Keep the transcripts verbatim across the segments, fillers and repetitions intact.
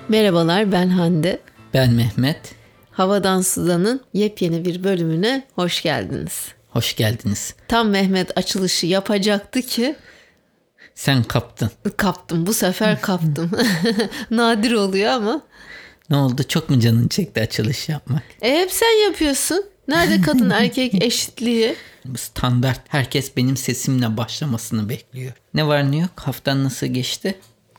Merhabalar, ben Hande. Ben Mehmet. Havadan Sudan'ın yepyeni bir bölümüne hoş geldiniz. Hoş geldiniz. Tam Mehmet açılışı yapacaktı ki... Sen kaptın. Kaptım, bu sefer kaptım. Nadir oluyor ama. Ne oldu, çok mu canın çekti açılış yapmak? E hep sen yapıyorsun. Nerede kadın erkek eşitliği? Bu standart, herkes benim sesimle başlamasını bekliyor. Ne var ne yok, haftan nasıl geçti?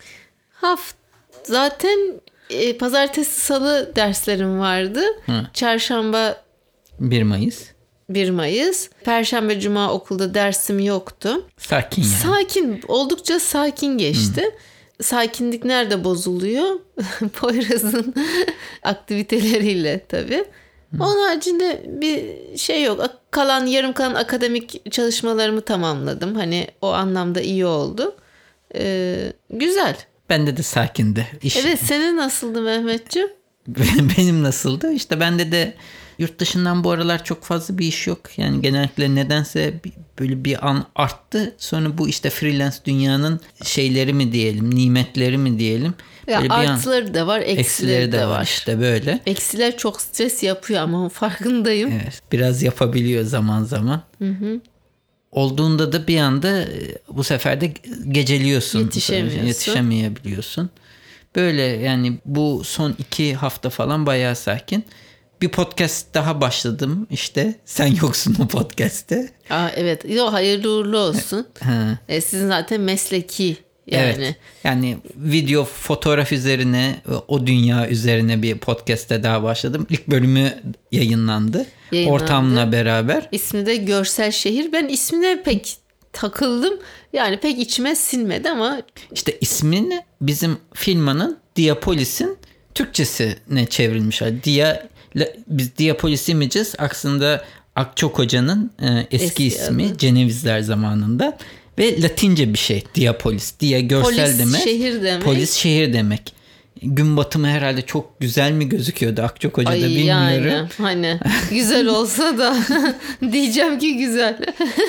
Haft zaten e, pazartesi salı derslerim vardı. Hı. Çarşamba bir Mayıs. bir Mayıs. Perşembe cuma okulda dersim yoktu. Sakin yani. Sakin, oldukça sakin geçti. Hı. Sakinlik nerede bozuluyor? Poyraz'ın aktiviteleriyle tabii. Hı. Onun haricinde bir şey yok. Kalan, yarım kalan akademik çalışmalarımı tamamladım. Hani o anlamda iyi oldu. Ee, güzel. Bende de sakindi. İş... Evet, senin nasıldı Mehmetciğim? Benim nasıldı? İşte bende de yurt dışından bu aralar çok fazla bir iş yok. Yani genellikle nedense böyle bir an arttı. Sonra bu işte freelance dünyanın şeyleri mi diyelim, nimetleri mi diyelim. Ya artıları da var, eksileri, eksileri de, de var. İşte böyle. Eksiler çok stres yapıyor ama farkındayım. Evet, biraz yapabiliyor zaman zaman. Hı hı. Olduğunda da bir anda bu sefer de geceliyorsun. Yetişemiyorsun. Yetişemeyebiliyorsun. Böyle yani bu son iki hafta falan bayağı sakin. Bir podcast daha başladım işte. Sen yoksun o podcast'te. Aa, evet. Yo, hayırlı uğurlu olsun. e, sizin zaten mesleki yani. Evet. Yani video, fotoğraf üzerine, o dünya üzerine bir podcast'te daha başladım. İlk bölümü yayınlandı. yayınlandı. Ortamla beraber. İsmi de Görsel Şehir. Ben ismine pek takıldım. Yani pek içime sinmedi ama. İşte ismini bizim firmanın Diapolis'in Türkçesine çevrilmiş. Dia, biz Diapolis Images aslında Akçok Hoca'nın e, eski, eski ismi adı. Cenevizler zamanında. Ve Latince bir şey. Diapolis. Dia görsel Polis, demek. Şehir demek. Polis şehir demek. Gün batımı herhalde çok güzel mi gözüküyordu Akçok Hoca'da, Ay bilmiyorum. Yani, hani güzel olsa da diyeceğim ki güzel.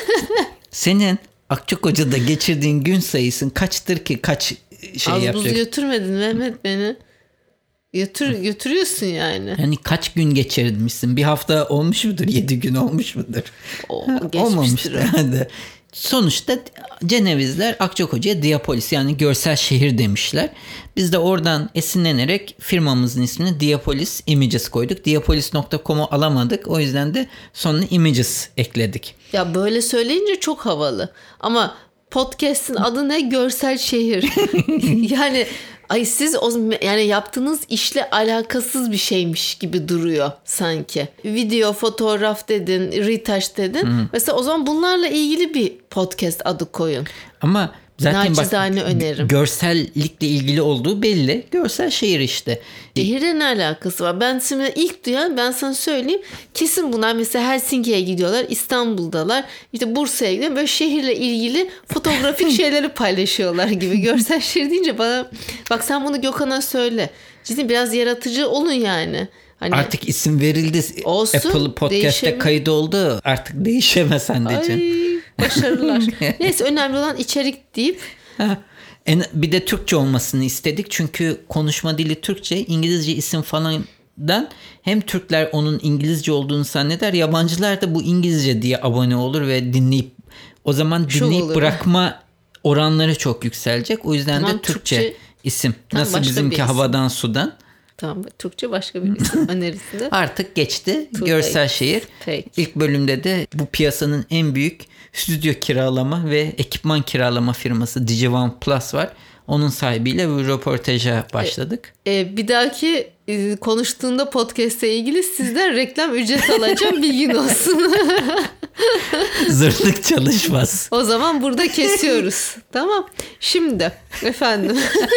Senin Akçok Hoca'da geçirdiğin gün sayısın kaçtır ki, kaç şey Az yapacak? buz götürmedin Mehmet beni. Götür, götürüyorsun yani. Yani kaç gün geçirmişsin? Bir hafta olmuş mudur? Yedi gün olmuş mudur? O, olmamıştır herhalde. Sonuçta Cenevizler Akçok Hoca'ya Diapolis, yani görsel şehir demişler. Biz de oradan esinlenerek firmamızın ismini Diapolis Images koyduk. Diapolis nokta com'u alamadık. O yüzden de sonuna Images ekledik. Ya böyle söyleyince çok havalı. Ama podcast'in adı ne? Görsel şehir. Yani ay siz o, yani yaptığınız işle alakasız bir şeymiş gibi duruyor sanki. Video, fotoğraf dedin, retouch dedin. Hı. Mesela o zaman bunlarla ilgili bir podcast adı koyun. Ama zaten bak, öneririm. Görsellikle ilgili olduğu belli. Görsel şehir işte. Şehirle ne alakası var? Ben şimdi ilk duyan, ben sana söyleyeyim. Kesin bunlar mesela Helsinki'ye gidiyorlar, İstanbul'dalar, işte Bursa'ya gidiyor. Böyle şehirle ilgili fotoğrafik şeyleri paylaşıyorlar gibi. Görsel şehir deyince bana, bak sen bunu Gökhan'a söyle. Ciddi biraz yaratıcı olun yani. Hani artık isim verildi. Olsun, Apple Podcast'te kayıt oldu. Artık değişemez anneciğim. Ay, başarılar. Neyse, önemli olan içerik deyip. En, bir de Türkçe olmasını istedik. Çünkü konuşma dili Türkçe. İngilizce isim falandan hem Türkler onun İngilizce olduğunu zanneder. Yabancılar da bu İngilizce diye abone olur ve dinleyip, o zaman dinleyip bırakma oranları çok yükselecek. O yüzden tamam, de Türkçe, Türkçe isim. Tamam, nasıl bizimki havadan sudan. Tamam, Türkçe başka bir isim önerisinde. Artık geçti. Görsel şehir. Peki. İlk bölümde de bu piyasanın en büyük stüdyo kiralama ve ekipman kiralama firması Digione Plus var. Onun sahibiyle bir röportaja başladık. Ee, bir dahaki e, konuştuğunda podcast'le ilgili sizden reklam ücret alacağım, bilgin olsun. Zırhlık çalışmaz. O zaman burada kesiyoruz. Tamam. Şimdi efendim.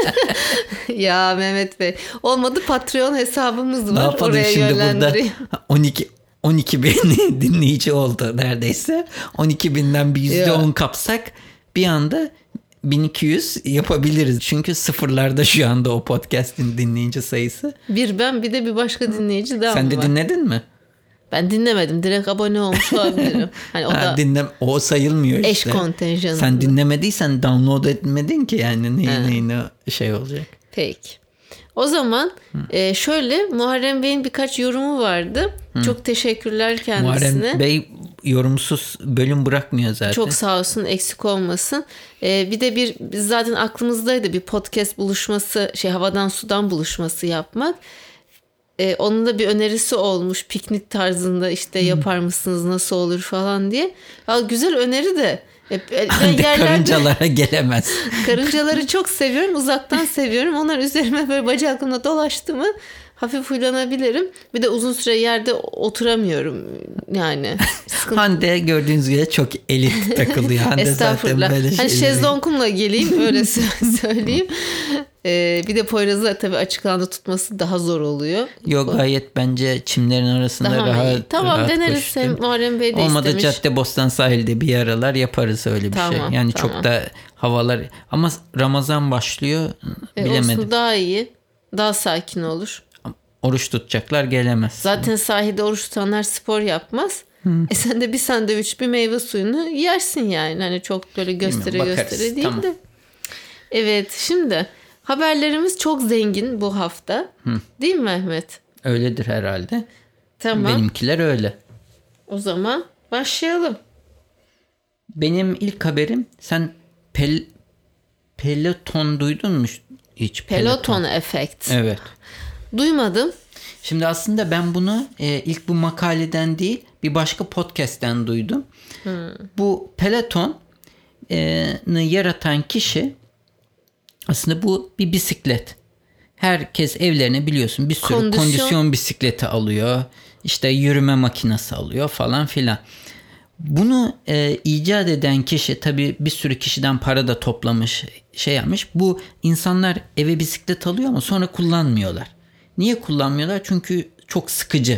Ya Mehmet Bey. Olmadı, Patreon hesabımız var. Oraya şimdi yönlendireyim. Burada on iki on iki bin dinleyici oldu neredeyse. on iki binden bir yüzde on kapsak bir anda bin iki yüz yapabiliriz. Çünkü sıfırlarda şu anda o podcast'in dinleyici sayısı. Bir ben, bir de bir başka dinleyici daha var. Sen de dinledin mi? Ben dinlemedim. Direkt abone olmuş olabilirim. Hani o ha, da dinle, o sayılmıyor eş işte. Eş kontenjanı. Sen dinlemediysen download etmedin ki, yani neyin neyine şey olacak. Peki. O O zaman e, şöyle Muharrem Bey'in birkaç yorumu vardı. Hı. Çok teşekkürler kendisine. Muharrem Bey yorumsuz bölüm bırakmıyor zaten. Çok sağ olsun, eksik olmasın. E, bir de bir biz zaten aklımızdaydı bir podcast buluşması, şey havadan sudan buluşması yapmak. E, onun da bir önerisi olmuş piknik tarzında işte yapar mısınız nasıl olur falan diye. Ya, güzel öneri de. Ben yerlerde, karıncalara gelemez. Karıncaları çok seviyorum. Uzaktan seviyorum. Onlar üzerime böyle bacaklarımla dolaştı mı hafif huylanabilirim. Bir de uzun süre yerde oturamıyorum yani. Hande gördüğünüz gibi çok elit takılıyor. Hande Estağfurullah. Zaten böyle hani şezlongumla geleyim öyle söyleyeyim. Ee, bir de Poyraz'ı tabii açık alanda tutması daha zor oluyor. Yok gayet bence çimlerin arasında daha rahat iyi. Tamam rahat deneriz. Sen Muharrem Bey de olmadı istemiş. Caddebostan sahilde bir aralar yaparız öyle bir tamam, şey. Yani tamam. çok da havalar ama Ramazan başlıyor e, bilemedim. Olsun daha iyi. Daha sakin olur. Oruç tutacaklar gelemez. Zaten sahilde oruç tutanlar spor yapmaz. Hmm. E sen de bir sandviç bir meyve suyunu yersin yani. Hani çok böyle göstere göstere değil tamam. de. Evet şimdi haberlerimiz çok zengin bu hafta. Hı. Değil mi Mehmet? Öyledir herhalde. Tamam. Benimkiler öyle. O zaman başlayalım. Benim ilk haberim sen pel, Peloton duydun mu hiç? Peloton, Peloton efekt. Evet. Duymadım. Şimdi aslında ben bunu e, ilk bu makaleden değil bir başka podcast'ten duydum. Hmm. Bu Peloton'u e, yaratan kişi aslında bu bir bisiklet. Herkes evlerine biliyorsun bir sürü kondisyon, kondisyon bisikleti alıyor. İşte yürüme makinesi alıyor falan filan. Bunu e, icat eden kişi tabii bir sürü kişiden para da toplamış şey yapmış. Bu insanlar eve bisiklet alıyor ama sonra kullanmıyorlar. Niye kullanmıyorlar? Çünkü çok sıkıcı.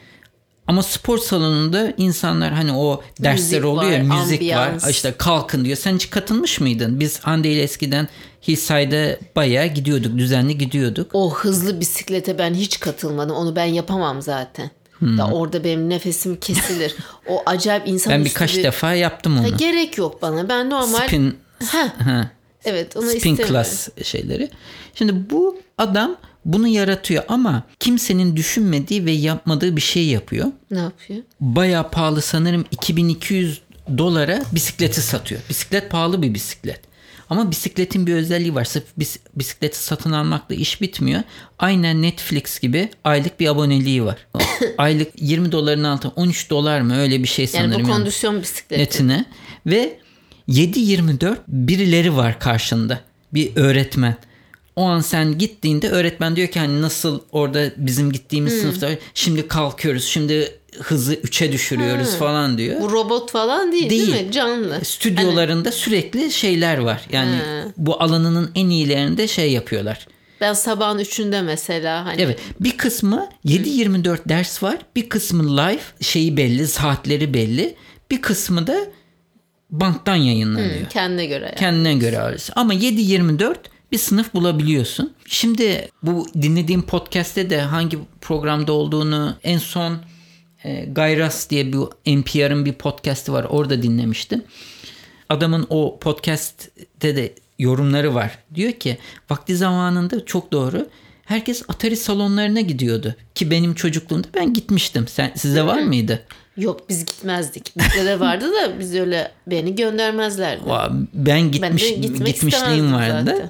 Ama spor salonunda insanlar hani o dersler müzik oluyor ya müzik ambiyans. Var. İşte kalkın diyor. Sen hiç katılmış mıydın? Biz Hande ile eskiden Hillside'a bayağı gidiyorduk. Düzenli gidiyorduk. O hızlı bisiklete ben hiç katılmadım. Onu ben yapamam zaten. Hmm. Da orada benim nefesim kesilir. O acayip insan ben birkaç bir... defa yaptım onu. Ha, gerek yok bana. Ben normal spin ha. Ha. Evet, onu spin istemiyorum. class şeyleri. Şimdi bu adam bunu yaratıyor ama kimsenin düşünmediği ve yapmadığı bir şey yapıyor. Ne yapıyor? Bayağı pahalı sanırım iki bin iki yüz dolara bisikleti satıyor. Bisiklet pahalı bir bisiklet. Ama bisikletin bir özelliği var. Sırf bisikleti satın almakla iş bitmiyor. Aynen Netflix gibi aylık bir aboneliği var. Aylık yirmi doların altında on üç dolar mı öyle bir şey sanırım. Yani bu kondisyon yani. Bisikleti. Netine. Ve yedi yirmi dört birileri var karşında. Bir öğretmen. O an sen gittiğinde öğretmen diyor ki hani nasıl orada bizim gittiğimiz hmm. sınıfta şimdi kalkıyoruz şimdi hızı üçe düşürüyoruz ha. falan diyor. Bu robot falan değil değil, değil mi? Canlı. Stüdyolarında hani... sürekli şeyler var. Yani ha. bu alanının en iyilerinde şey yapıyorlar. Ben sabahın üçünde mesela. Hani... Evet bir kısmı yedi yirmi dört ders var. Bir kısmı live şeyi belli saatleri belli. Bir kısmı da banttan yayınlanıyor. Hmm, kendine göre. Yani. Kendine göre arası. Ama yedi yirmi dört bir sınıf bulabiliyorsun. Şimdi bu dinlediğim podcast'te de hangi programda olduğunu en son e, Gayras diye bir N P R'ın bir podcast'i var. Orada dinlemiştim. Adamın o podcast'te de yorumları var. Diyor ki vakti zamanında çok doğru. Herkes Atari salonlarına gidiyordu. Ki benim çocukluğumda ben gitmiştim. Sen, sizde var mıydı? Yok biz gitmezdik. Bizde de vardı da biz öyle beni göndermezlerdi. Ben gitmiş ben gitmişliğim vardı. Zaten.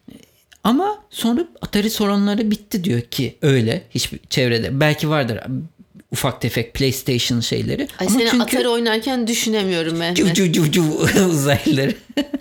Ama sonra Atari salonları bitti diyor ki öyle hiçbir çevrede. Belki vardır ufak tefek PlayStation şeyleri. Ay ama seni çünkü... Atari oynarken düşünemiyorum Mehmet. Cuv cuv cuv cuv uzaylıları.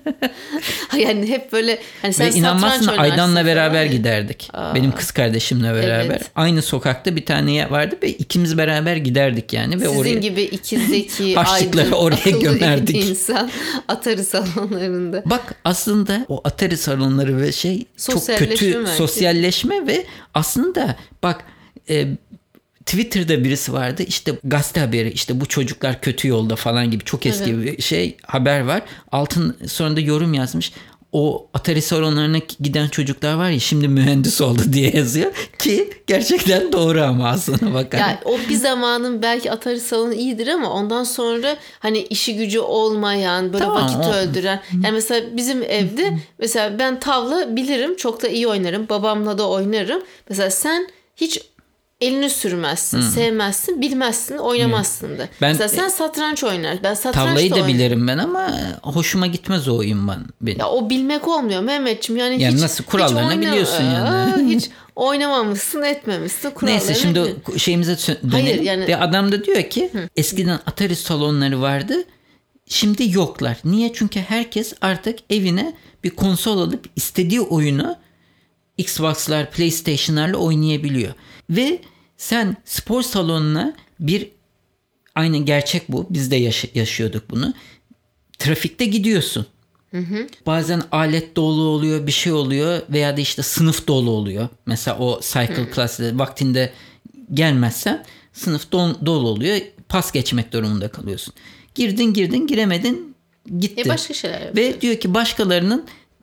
Yani hep böyle hani sen ve inanmazsın Aydan'la beraber yani. Giderdik. Aa. Benim kız kardeşimle beraber. Evet. Aynı sokakta bir tane yer vardı ve ikimiz beraber giderdik yani. Ve sizin oraya... gibi ikizdeki harçlıkları oraya gömerdik. insan Atari salonlarında. Bak aslında o Atari salonları ve şey çok kötü belki. Sosyalleşme ve aslında bak e, Twitter'da birisi vardı işte gazete haberi işte bu çocuklar kötü yolda falan gibi çok eski evet. bir şey haber var. Altın sonunda yorum yazmış. o Atari salonlarına giden çocuklar var ya, şimdi mühendis oldu diye yazıyor ki gerçekten doğru ama aslına bakar. Yani o bir zamanın belki Atari salonu iyidir ama ondan sonra hani işi gücü olmayan, böyle tamam, vakit o... öldüren. Yani mesela bizim evde mesela ben tavla bilirim, çok da iyi oynarım. Babamla da oynarım. Mesela sen hiç elini sürmezsin, hmm. sevmezsin, bilmezsin, oynamazsın da. Ben, mesela sen satranç oynar. Ben satranç tavlayı da, da bilirim ben ama hoşuma gitmez o oyun ben, benim. Ya o bilmek olmuyor Mehmetciğim. Yani, yani hiç, nasıl kurallarını hiç biliyorsun yani. Hiç oynamamışsın, etmemişsin. Neyse şimdi bilmiyorum. Şeyimize dönelim. Hayır, yani... Ve adam da diyor ki Hı. eskiden Atari salonları vardı. Şimdi yoklar. Niye? Çünkü herkes artık evine bir konsol alıp istediği oyunu Xbox'lar, PlayStation'larla oynayabiliyor. Ve sen spor salonuna bir, aynı gerçek bu. Biz de yaş- yaşıyorduk bunu. Trafikte gidiyorsun. Hı hı. Bazen alet dolu oluyor, bir şey oluyor veya da işte sınıf dolu oluyor. Mesela o cycle class'ı vaktinde gelmezsen sınıf do- dolu oluyor. Pas geçmek durumunda kalıyorsun. Girdin girdin giremedin gitti. E başka şeyler yapıyorsun. Ve diyor ki başkalarının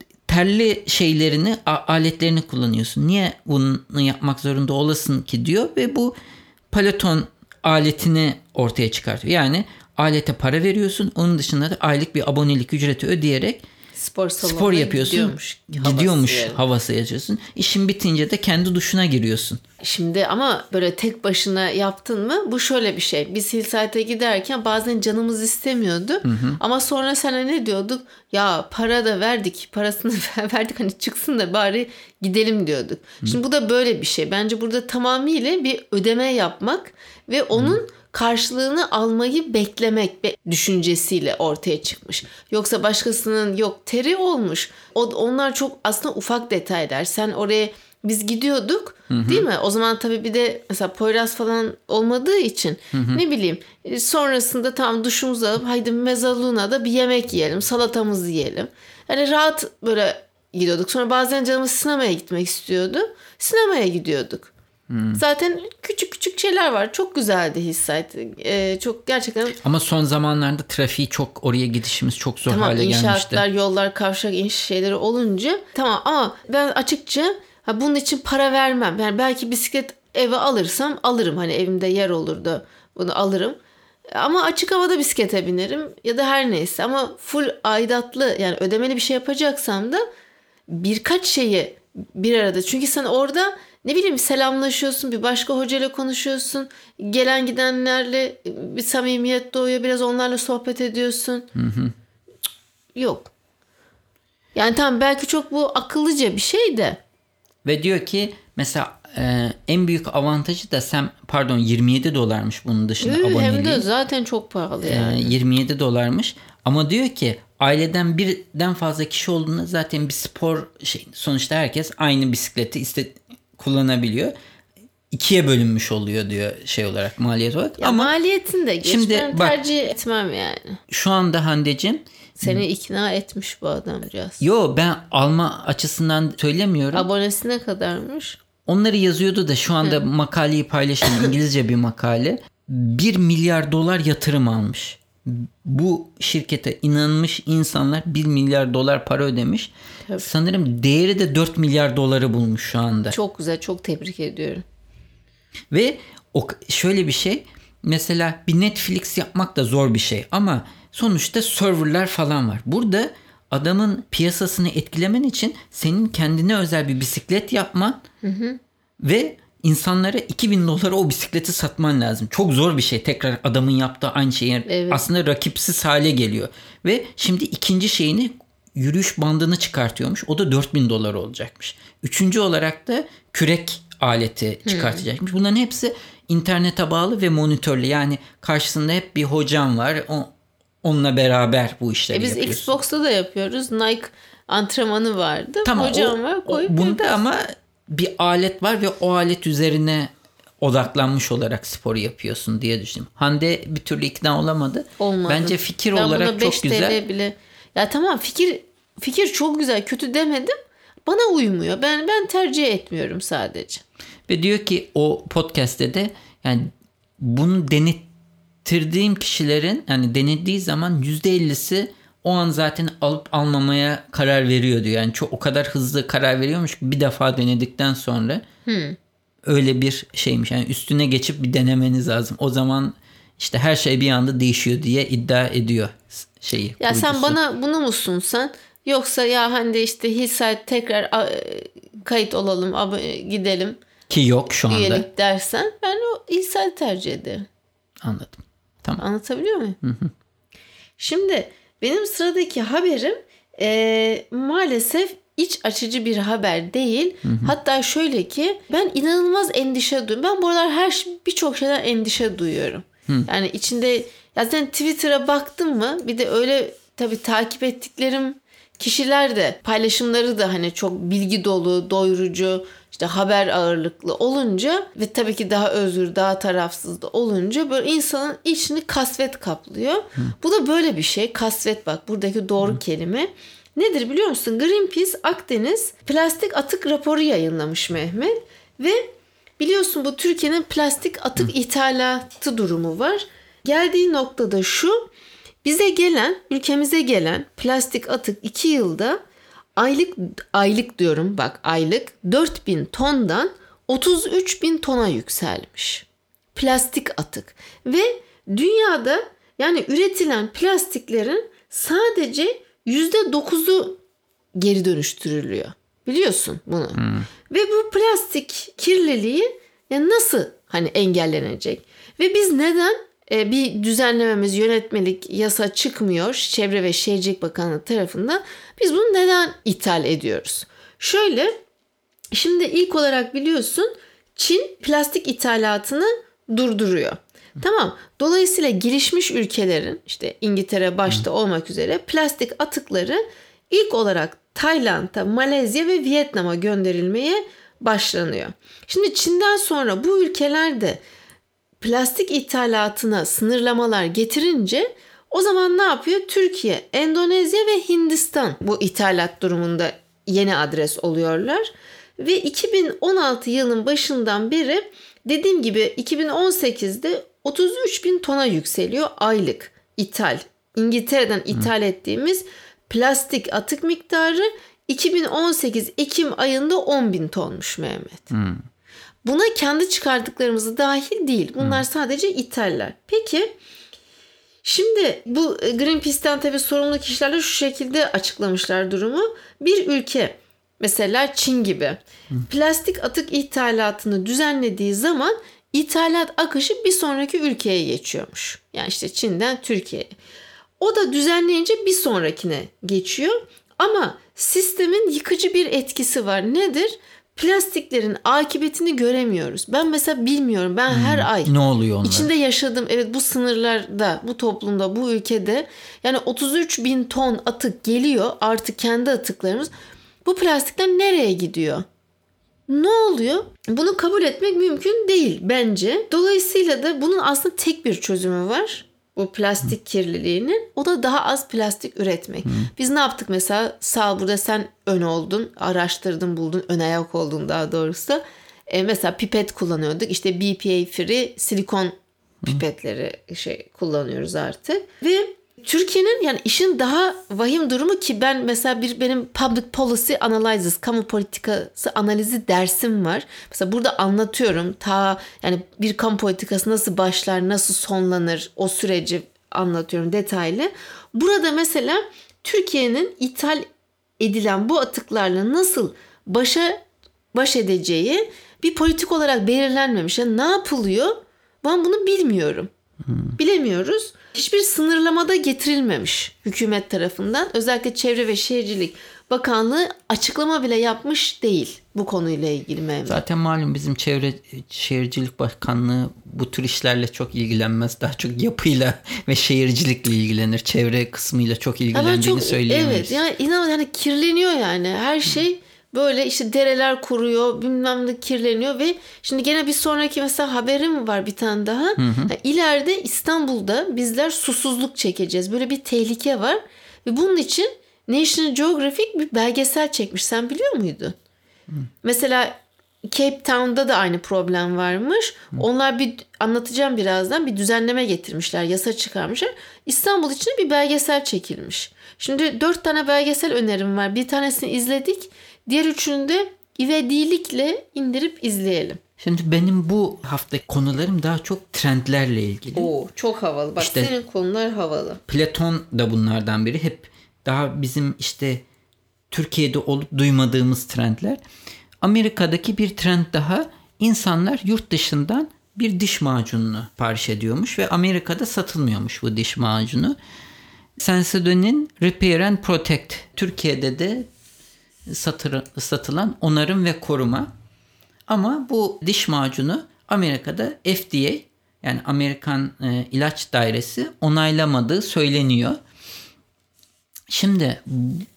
terli şeylerini, aletlerini kullanıyorsun. Niye bunu yapmak zorunda olasın ki diyor ve bu Peloton aletini ortaya çıkartıyor. Yani alete para veriyorsun. Onun dışında da aylık bir abonelik ücreti ödeyerek spor, spor yapıyorsun. Gidiyormuş, gidiyormuş havası, yani. havası yaşıyorsun. İşin bitince de kendi duşuna giriyorsun. Şimdi ama böyle tek başına yaptın mı? Bu şöyle bir şey. Biz Hillside'a giderken bazen canımız istemiyordu. Hı hı. Ama sonra sana ne diyorduk? Ya para da verdik. Parasını verdik, hani çıksın da bari gidelim diyorduk. Hı. Şimdi bu da böyle bir şey. Bence burada tamamıyla bir ödeme yapmak ve onun hı. karşılığını almayı beklemek düşüncesiyle ortaya çıkmış. Yoksa başkasının yok teri olmuş. O, onlar çok aslında ufak detaylar. Sen oraya biz gidiyorduk, hı hı. değil mi? O zaman tabii bir de mesela Poyraz falan olmadığı için hı hı. ne bileyim sonrasında tam duşumuzu alıp haydi Mezzaluna'da bir yemek yiyelim, salatamızı yiyelim. Yani rahat böyle gidiyorduk. Sonra bazen canımız sinemaya gitmek istiyordu. Sinemaya gidiyorduk. Hmm. Zaten küçük küçük şeyler var. Çok güzeldi Hillside. Ee, çok gerçekten. Ama son zamanlarda trafiği çok, oraya gidişimiz çok zor tamam, hale gelmişti. Tamam, inşaatlar, yollar, kavşak iniş şeyleri olunca tamam ama ben açıkça ha, bunun için para vermem. Yani belki bisiklet eve alırsam alırım. Hani evimde yer olur da bunu alırım. Ama açık havada bisiklete binerim ya da her neyse. Ama full aidatlı yani ödemeli bir şey yapacaksam da birkaç şeyi bir arada. Çünkü sen orada ne bileyim selamlaşıyorsun, bir başka hocayla konuşuyorsun, gelen gidenlerle bir samimiyet doğuyor, biraz onlarla sohbet ediyorsun. Hı hı. Yok. Yani tamam belki çok bu akıllıca bir şey de. Ve diyor ki mesela e, en büyük avantajı da sen pardon yirmi yedi dolarmış bunun dışında Üh, aboneliği. Hem de zaten çok pahalı yani. E, yirmi yedi dolarmış ama diyor ki aileden birden fazla kişi olduğunda zaten bir spor şey, sonuçta herkes aynı bisikleti iste kullanabiliyor. İkiye bölünmüş oluyor diyor şey olarak, maliyet olarak. Ya ama maliyetini de geç. Şimdi ben bak, tercih etmem yani. Şu anda Hande'cim seni ikna etmiş bu adamcağız. Yo ben alma açısından söylemiyorum. Abonesi ne kadarmış? Onları yazıyordu da şu anda Hı. makaleyi paylaşın. İngilizce bir makale. bir milyar dolar yatırım almış. Bu şirkete inanmış insanlar bir milyar dolar para ödemiş. Tabii. Sanırım değeri de dört milyar doları bulmuş şu anda. Çok güzel, çok tebrik ediyorum. Ve o şöyle bir şey, mesela bir Netflix yapmak da zor bir şey ama sonuçta serverlar falan var. Burada adamın piyasasını etkilemen için senin kendine özel bir bisiklet yapman hı hı. ve insanlara iki bin dolara o bisikleti satman lazım. Çok zor bir şey. Tekrar adamın yaptığı aynı şeyi evet. aslında rakipsiz hale geliyor. Ve şimdi ikinci şeyini, yürüyüş bandını çıkartıyormuş. O da dört bin dolar olacakmış. Üçüncü olarak da kürek aleti çıkartacakmış. Hmm. Bunların hepsi internete bağlı ve monitörlü. Yani karşısında hep bir hocam var. O, onunla beraber bu işleri e biz yapıyoruz. Biz Xbox'ta da yapıyoruz. Nike antrenmanı vardı. Tamam, hocam o, var. Koyup o, bunda ama bir alet var ve o alet üzerine odaklanmış olarak sporu yapıyorsun diye düşündüm. Hande bir türlü ikna olamadı. Olmadı. Bence fikir ben olarak çok güzel. Bile... Ya tamam fikir fikir çok güzel, kötü demedim. Bana uymuyor. Ben ben tercih etmiyorum sadece. Ve diyor ki o podcast'te de yani bunu denettirdiğim kişilerin yani denediği zaman yüzde ellisi o an zaten alıp almamaya karar veriyor diyor. Yani çok o kadar hızlı karar veriyormuş ki bir defa denedikten sonra hmm. öyle bir şeymiş. Yani üstüne geçip bir denemeniz lazım. O zaman işte her şey bir anda değişiyor diye iddia ediyor şeyi. Ya kurucusu. Sen bana bunu mu sunsan? Yoksa ya hani işte Hillside tekrar kayıt olalım, gidelim. Ki yok şu anda. Üyelik dersen ben o Hillside tercih ederim. Anladım. Tamam. Anlatabiliyor muyum? Hı hı. Şimdi benim sıradaki haberim e, maalesef iç açıcı bir haber değil. Hı hı. Hatta şöyle ki ben inanılmaz endişe duyuyorum. Ben bu aralar her birçok şeyden endişe duyuyorum. Hı. Yani içinde zaten Twitter'a baktım mı bir de öyle tabii takip ettiklerim kişiler de paylaşımları da hani çok bilgi dolu, doyurucu, işte haber ağırlıklı olunca ve tabii ki daha özgür, daha tarafsız da olunca böyle insanın içini kasvet kaplıyor. Hı. Bu da böyle bir şey. Kasvet bak buradaki doğru Hı. kelime. Nedir biliyor musun? Greenpeace Akdeniz plastik atık raporu yayınlamış Mehmet ve biliyorsun bu Türkiye'nin plastik atık Hı. ithalatı durumu var. Geldiği noktada şu: bize gelen, ülkemize gelen plastik atık iki yılda aylık aylık diyorum bak aylık dört bin tondan otuz üç bin tona yükselmiş. Plastik atık ve dünyada yani üretilen plastiklerin sadece yüzde dokuzu geri dönüştürülüyor. Biliyorsun bunu. Hmm. Ve bu plastik kirliliği yani nasıl hani engellenecek? Ve biz neden e, bir düzenlememiz, yönetmelik yasa çıkmıyor Çevre ve Şehircilik Bakanlığı tarafından? Biz bunu neden ithal ediyoruz? Şöyle, şimdi ilk olarak biliyorsun Çin plastik ithalatını durduruyor. Hmm. Tamam. Dolayısıyla gelişmiş ülkelerin işte İngiltere başta hmm. olmak üzere plastik atıkları ilk olarak Tayland'a, Malezya ve Vietnam'a gönderilmeye başlanıyor. Şimdi Çin'den sonra bu ülkelerde plastik ithalatına sınırlamalar getirince o zaman ne yapıyor? Türkiye, Endonezya ve Hindistan bu ithalat durumunda yeni adres oluyorlar. Ve iki bin on altı yılının başından beri dediğim gibi iki bin on sekizde otuz üç bin tona yükseliyor aylık ithal. İngiltere'den hmm. ithal ettiğimiz plastik atık miktarı iki bin on sekiz Ekim ayında on bin tonmuş Mehmet. Hmm. Buna kendi çıkardıklarımızı dahil değil. Bunlar hmm. sadece ithaller. Peki şimdi bu Greenpeace'ten tabii sorumlu kişilerle şu şekilde açıklamışlar durumu. Bir ülke mesela Çin gibi hmm. plastik atık ithalatını düzenlediği zaman ithalat akışı bir sonraki ülkeye geçiyormuş. Yani işte Çin'den Türkiye'ye. O da düzenleyince bir sonrakine geçiyor. Ama sistemin yıkıcı bir etkisi var. Nedir? Plastiklerin akıbetini göremiyoruz. Ben mesela bilmiyorum. Ben hmm, her ay ne oluyor onlar? İçinde yaşadım. Evet, bu sınırlarda, bu toplumda, bu ülkede yani otuz üç bin ton atık geliyor. Artık kendi atıklarımız. Bu plastikler nereye gidiyor? Ne oluyor? Bunu kabul etmek mümkün değil bence. Dolayısıyla da bunun aslında tek bir çözümü var. Bu plastik hmm. kirliliğinin. O da daha az plastik üretmek. Hmm. Biz ne yaptık mesela? Sağ ol, burada sen ön oldun. Araştırdın, buldun. Ön ayak oldun daha doğrusu. E, mesela pipet kullanıyorduk. İşte B P A free silikon pipetleri hmm. şey kullanıyoruz artık. Ve Türkiye'nin yani işin daha vahim durumu ki ben mesela bir benim Public Policy Analysis, kamu politikası analizi dersim var. Mesela burada anlatıyorum ta yani bir kamu politikası nasıl başlar, nasıl sonlanır, o süreci anlatıyorum detaylı. Burada mesela Türkiye'nin ithal edilen bu atıklarla nasıl başa baş edeceği bir politik olarak belirlenmemiş. Yani ne yapılıyor? Ben bunu bilmiyorum. Hmm. Bilemiyoruz. Hiçbir sınırlamada getirilmemiş hükümet tarafından. Özellikle Çevre ve Şehircilik Bakanlığı açıklama bile yapmış değil bu konuyla ilgili Mehmet. Zaten malum bizim Çevre Şehircilik Bakanlığı bu tür işlerle çok ilgilenmez. Daha çok yapıyla ve şehircilikle ilgilenir. Çevre kısmıyla çok ilgilendiğini çok, söyleyemeyiz. Evet yani inan yani kirleniyor yani her şey. Böyle işte dereler kuruyor, bilmem ne kirleniyor ve şimdi gene bir sonraki mesela haberim var bir tane daha. Hı hı. Yani ileride İstanbul'da bizler susuzluk çekeceğiz. Böyle bir tehlike var ve bunun için National Geographic bir belgesel çekmiş. Sen biliyor muydun? Hı. Mesela Cape Town'da da aynı problem varmış. Onlar bir anlatacağım birazdan bir düzenleme getirmişler. Yasa çıkarmışlar. İstanbul için bir belgesel çekilmiş. Şimdi dört tane belgesel önerim var. Bir tanesini izledik. Diğer üçünü de ivedilikle indirip izleyelim. Şimdi benim bu hafta konularım daha çok trendlerle ilgili. Oo, çok havalı. Bak işte, senin konular havalı. Platon da bunlardan biri. Hep daha bizim işte Türkiye'de olup duymadığımız trendler. Amerika'daki bir trend daha, insanlar yurt dışından bir diş macununu sipariş ediyormuş ve Amerika'da satılmıyormuş bu diş macunu. Sensodyne'in Repair and Protect, Türkiye'de de satır, satılan onarım ve koruma. Ama bu diş macunu Amerika'da F D A, yani Amerikan e, İlaç Dairesi onaylamadığı söyleniyor. Şimdi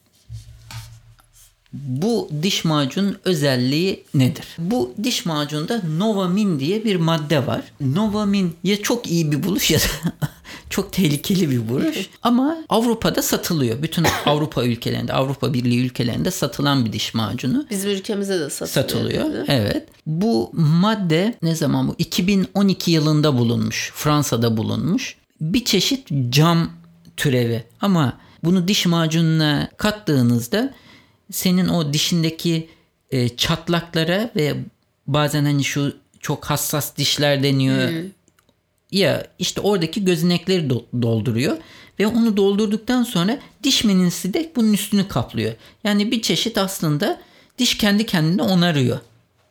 bu diş macunun özelliği nedir? Bu diş macununda Novamin diye bir madde var. Novamin ya çok iyi bir buluş ya da çok tehlikeli bir buluş. Ama Avrupa'da satılıyor. Bütün Avrupa ülkelerinde, Avrupa Birliği ülkelerinde satılan bir diş macunu. Bizim ülkemizde de satılıyor. Satılıyor. Evet. Bu madde ne zaman bu? iki bin on iki yılında bulunmuş. Fransa'da bulunmuş. Bir çeşit cam türevi. Ama bunu diş macununa kattığınızda senin o dişindeki e, çatlaklara ve bazen hani şu çok hassas dişler deniyor hmm. ya, işte oradaki gözenekleri do- dolduruyor ve onu doldurduktan sonra diş menisi de bunun üstünü kaplıyor. Yani bir çeşit aslında diş kendi kendine onarıyor.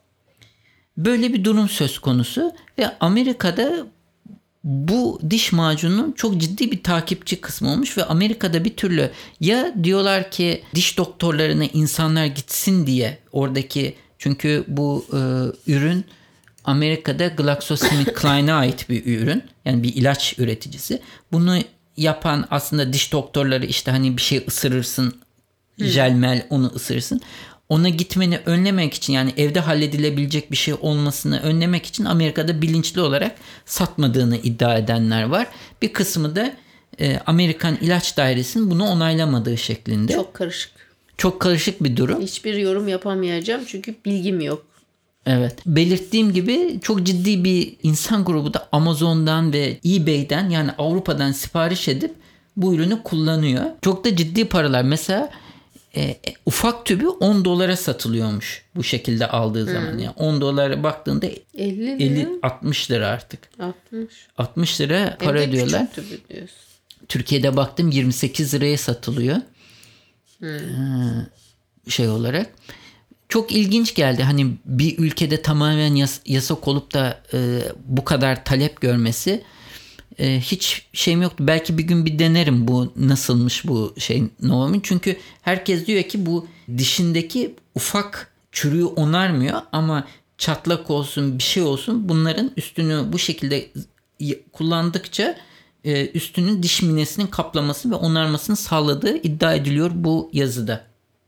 Böyle bir durum söz konusu ve Amerika'da bu diş macununun çok ciddi bir takipçi kısmı olmuş ve Amerika'da bir türlü ya diyorlar ki diş doktorlarına insanlar gitsin diye oradaki, çünkü bu e, ürün Amerika'da GlaxoSmithKline'a ait bir ürün, yani bir ilaç üreticisi. Bunu yapan aslında diş doktorları, işte hani bir şey ısırırsın, hmm. jelmel onu ısırırsın. Ona gitmeni önlemek için, yani evde halledilebilecek bir şey olmasını önlemek için Amerika'da bilinçli olarak satmadığını iddia edenler var. Bir kısmı da e, Amerikan İlaç Dairesi'nin bunu onaylamadığı şeklinde. Çok karışık. Çok karışık bir durum. Hiçbir yorum yapamayacağım çünkü bilgim yok. Evet. Belirttiğim gibi çok ciddi bir insan grubu da Amazon'dan ve eBay'den, yani Avrupa'dan sipariş edip bu ürünü kullanıyor. Çok da ciddi paralar. Mesela E, ufak tübü on dolara satılıyormuş bu şekilde aldığı hmm. zaman. Yani on dolara baktığında elli altmış lira artık. altmış altmış lira para Evde ödüyorlar. Küçük tübü diyorsun. Türkiye'de baktım yirmi sekiz liraya satılıyor. Hmm. Ee, şey olarak. Çok ilginç geldi. Hani bir ülkede tamamen yas- yasak olup da e, bu kadar talep görmesi. Ee, hiç şeyim yoktu. Belki bir gün bir denerim bu nasılmış bu şey Novamin. Çünkü herkes diyor ki bu dişindeki ufak çürüğü onarmıyor ama çatlak olsun bir şey olsun, bunların üstünü bu şekilde kullandıkça e, üstünün diş minesinin kaplaması ve onarmasını sağladığı iddia ediliyor bu yazıda.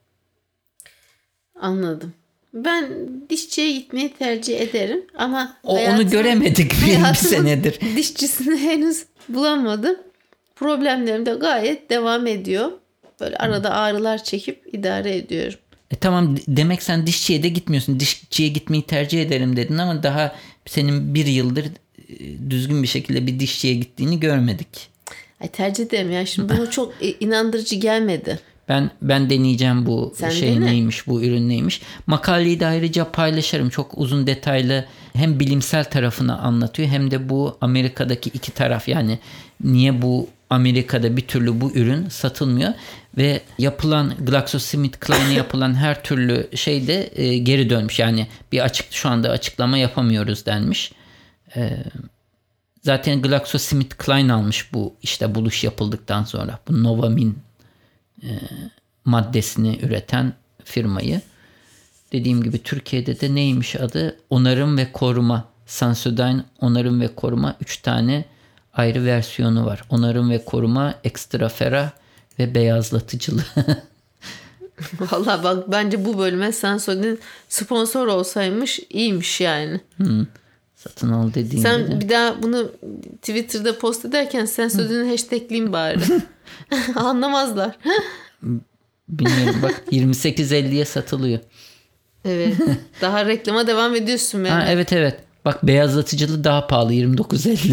Anladım. Ben dişçiye gitmeyi tercih ederim ama o, hayatım, onu göremedik bir senedir. Dişçisini henüz bulamadım. Problemlerim de gayet devam ediyor. Böyle arada ağrılar çekip idare ediyorum. E tamam, demek sen dişçiye de gitmiyorsun. Dişçiye gitmeyi tercih ederim dedin ama daha senin bir yıldır düzgün bir şekilde bir dişçiye gittiğini görmedik. Ay tercih ederim ya. Şimdi bunu çok inandırıcı gelmedi. Ben ben deneyeceğim bu Sen şey dene. neymiş, bu ürün neymiş. Makaleyi de ayrıca paylaşırım. Çok uzun detaylı hem bilimsel tarafını anlatıyor hem de bu Amerika'daki iki taraf, yani niye bu Amerika'da bir türlü bu ürün satılmıyor ve yapılan GlaxoSmithKline'e yapılan her türlü şey de e, geri dönmüş. Yani bir açık şu anda açıklama yapamıyoruz denmiş. E, zaten GlaxoSmithKline almış bu işte buluş yapıldıktan sonra. Bu Novamin E, maddesini üreten firmayı. Dediğim gibi Türkiye'de de neymiş adı? Onarım ve koruma. Sensodyne onarım ve koruma. Üç tane ayrı versiyonu var. Onarım ve koruma, ekstra ferah ve beyazlatıcılı. Vallahi bak, bence bu bölüme Sensodyne sponsor olsaymış iyiymiş yani. Hmm. Satın al dediğin Sen gibi. Bir daha bunu Twitter'da post ederken Sensodyne'i hashtagleyeyim bari. Anlamazlar. Bilmiyorum bak, yirmi sekiz elliye satılıyor. Evet. Daha reklama devam ediyorsun Mehmet. Ha, evet evet. Bak beyazlatıcılı daha pahalı yirmi dokuz elli.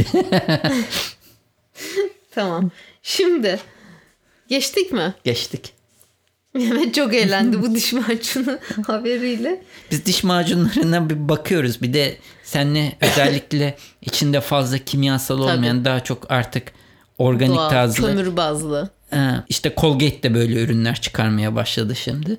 Tamam. Şimdi geçtik mi? Geçtik. Mehmet çok eğlendi bu diş macunu haberiyle. Biz diş macunlarına bir bakıyoruz. Bir de seninle özellikle içinde fazla kimyasal olmayan, daha çok artık organik Doğal, tarzı. kömür bazlı. İşte Colgate de böyle ürünler çıkarmaya başladı şimdi.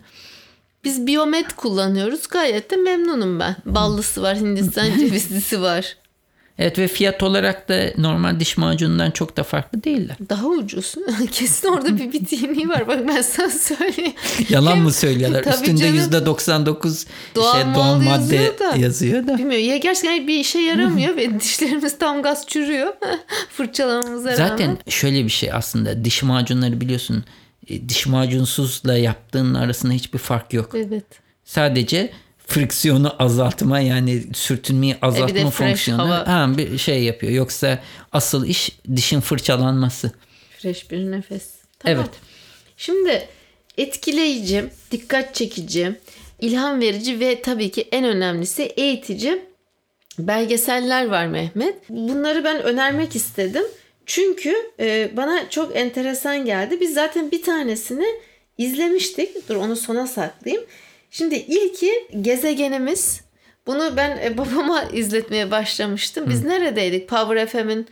Biz Biomed kullanıyoruz. Gayet de memnunum ben. Ballısı var, Hindistan cevizlisi var. Evet ve fiyat olarak da normal diş macunundan çok da farklı değiller. Daha ucuz. Kesin orada bir bittiğini var. Bak ben sana söyleyeyim. Yalan mı söylüyorlar? Tabii Üstünde canım. yüzde doksan dokuz Doğal şey, doğal mal madde yazıyor da. yazıyor da. Bilmiyorum ya, gerçekten bir işe yaramıyor ve dişlerimiz tam gaz çürüyor. Fırçalamamıza rağmen. Zaten şöyle bir şey aslında, diş macunları biliyorsun, diş macunsuzla yaptığın arasında hiçbir fark yok. Evet. Sadece friksiyonu azaltma, yani sürtünmeyi azaltma e bir de fonksiyonu hava. ha, bir şey yapıyor. Yoksa asıl iş dişin fırçalanması. Fresh bir nefes. Tamam. Evet. Şimdi etkileyici, dikkat çekici, ilham verici ve tabii ki en önemlisi eğitici belgeseller var Mehmet. Bunları ben önermek istedim. Çünkü e, bana çok enteresan geldi. Biz zaten bir tanesini izlemiştik. Dur onu sona saklayayım. Şimdi ilki Gezegenimiz. Bunu ben e, babama izletmeye başlamıştım. Biz Hı. neredeydik? Power F M'in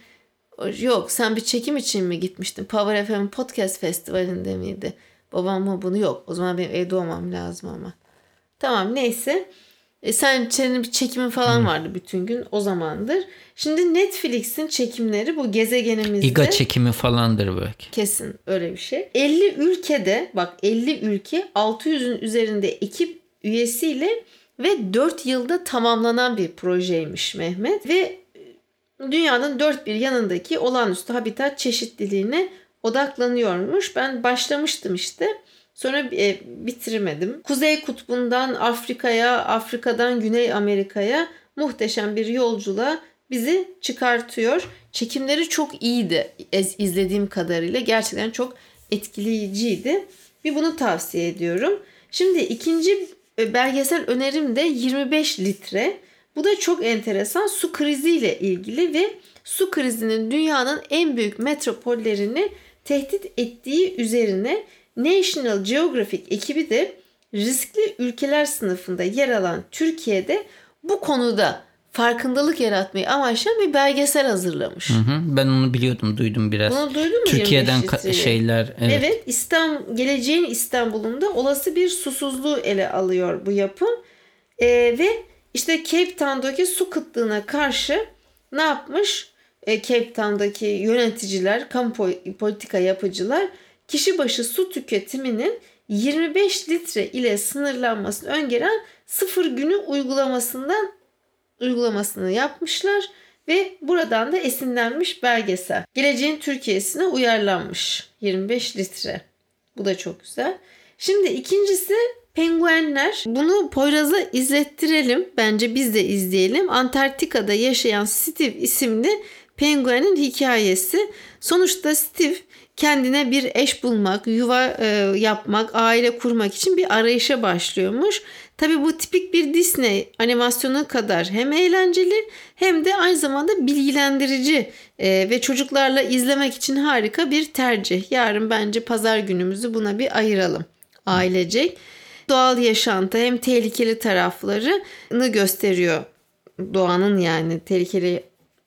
yok sen bir çekim için mi gitmiştin? Power F M'in podcast festivalinde miydi? Babama bunu yok. O zaman benim evde olmam lazım ama. Tamam neyse. E sen senin bir çekimin falan hmm. vardı bütün gün, o zamandır. Şimdi Netflix'in çekimleri bu Gezegenimizde. İGA çekimi falandır belki. Kesin öyle bir şey. elli ülkede, bak elli ülke, altı yüzün üzerinde ekip üyesiyle ve dört yılda tamamlanan bir projeymiş Mehmet. Ve dünyanın dört bir yanındaki olağanüstü habitat çeşitliliğine odaklanıyormuş. Ben başlamıştım işte. Sonra e, bitirmedim. Kuzey Kutbu'ndan Afrika'ya, Afrika'dan Güney Amerika'ya muhteşem bir yolculuğa bizi çıkartıyor. Çekimleri çok iyiydi izlediğim kadarıyla. Gerçekten çok etkileyiciydi. Bir bunu tavsiye ediyorum. Şimdi ikinci belgesel önerim de yirmi beş litre. Bu da çok enteresan, su kriziyle ilgili ve su krizinin dünyanın en büyük metropollerini tehdit ettiği üzerine National Geographic ekibi de riskli ülkeler sınıfında yer alan Türkiye'de bu konuda farkındalık yaratmayı amaçlayan bir belgesel hazırlamış. Hı hı, ben onu biliyordum, duydum biraz. Bunu duydun mu? Türkiye'den ka- şeyler. Evet, evet İstanbul, geleceğin İstanbul'unda olası bir susuzluğu ele alıyor bu yapım. Ee, ve işte Cape Town'daki su kıtlığına karşı ne yapmış? Ee, Cape Town'daki yöneticiler, kamu politika yapıcılar kişi başı su tüketiminin yirmi beş litre ile sınırlanmasını öngören sıfır günü uygulamasından uygulamasını yapmışlar ve buradan da esinlenmiş belgesel. Geleceğin Türkiye'sine uyarlanmış yirmi beş litre. Bu da çok güzel. Şimdi ikincisi penguenler. Bunu Poyraz'a izlettirelim. Bence biz de izleyelim. Antarktika'da yaşayan Steve isimli penguenin hikayesi. Sonuçta Steve kendine bir eş bulmak, yuva e, yapmak, aile kurmak için bir arayışa başlıyormuş. Tabii bu tipik bir Disney animasyonu kadar hem eğlenceli hem de aynı zamanda bilgilendirici e, ve çocuklarla izlemek için harika bir tercih. Yarın bence pazar günümüzü buna bir ayıralım ailecek. Doğal yaşantı hem tehlikeli taraflarını gösteriyor. Doğanın yani tehlikeli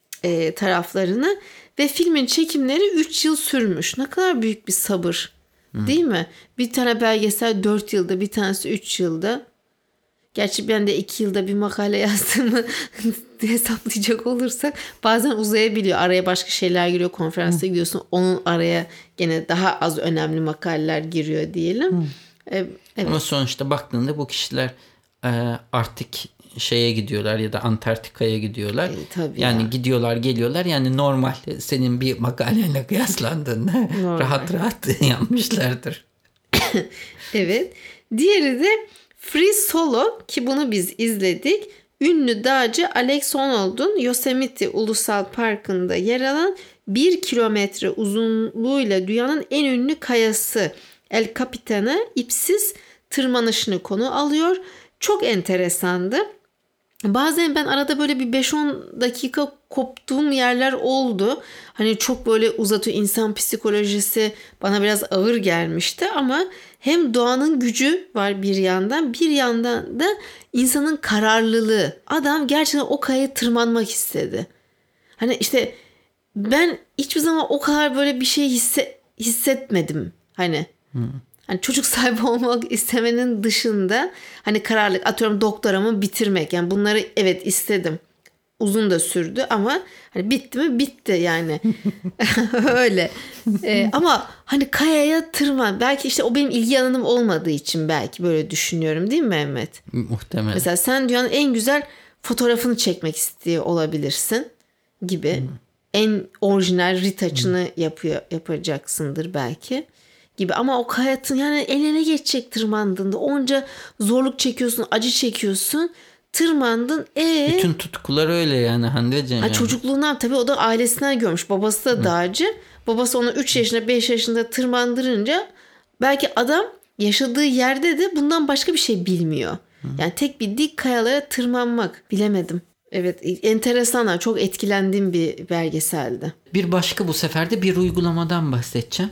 e, taraflarını. Ve filmin çekimleri üç yıl sürmüş. Ne kadar büyük bir sabır. Hmm. Değil mi? Bir tane belgesel dört yılda, bir tanesi üç yılda. Gerçi ben de iki yılda bir makale yazdığımı hesaplayacak olursak bazen uzayabiliyor. Araya başka şeyler giriyor. Konferansa hmm. gidiyorsun. Onun araya gene daha az önemli makaleler giriyor diyelim. Hmm. Ee, evet. Ama sonuçta baktığında bu kişiler e, artık şeye gidiyorlar ya da Antarktika'ya gidiyorlar. E, tabii yani ya. Gidiyorlar geliyorlar, yani normal senin bir makaleyle kıyaslandığında rahat rahat yapmışlardır. Evet. Diğeri de Free Solo, ki bunu biz izledik. Ünlü dağcı Alex Honnold'un Yosemite Ulusal Parkı'nda yer alan bir kilometre uzunluğuyla dünyanın en ünlü kayası El Capitan'a ipsiz tırmanışını konu alıyor. çok enteresandı. Bazen ben arada böyle bir beş on dakika koptuğum yerler oldu. Hani çok böyle uzatıyor, insan psikolojisi bana biraz ağır gelmişti ama hem doğanın gücü var bir yandan, bir yandan da insanın kararlılığı. Adam gerçekten o kayaya tırmanmak istedi. Hani işte ben hiçbir zaman o kadar böyle bir şey hisse, hissetmedim. Hani hmm. Hani çocuk sahibi olmak istemenin dışında hani kararlılık, atıyorum doktoramı bitirmek, yani bunları evet istedim. Uzun da sürdü ama hani bitti mi bitti yani. Öyle. Ee, ama hani kayaya tırman, belki işte o benim ilgi alanım olmadığı için belki böyle düşünüyorum, değil mi Mehmet? Muhtemelen. Mesela sen dünyanın en güzel fotoğrafını çekmek istiyor olabilirsin gibi. Hmm. En orijinal retouch'ını hmm. yapıyor yapacaksındır belki gibi, ama o kayatın yani eline geçecek tırmandığında, onca zorluk çekiyorsun, acı çekiyorsun, tırmandın. E bütün tutkular öyle yani Hande'ciğim. Yani. Çocukluğundan tabii, o da ailesinden görmüş. Babası da dağcı. Babası onu üç yaşında beş yaşında tırmandırınca belki adam yaşadığı yerde de bundan başka bir şey bilmiyor. Hı. Yani tek bir dik kayalara tırmanmak, bilemedim. Evet, enteresan, çok etkilendiğim bir belgeseldi. Bir başka, bu sefer de bir uygulamadan bahsedeceğim.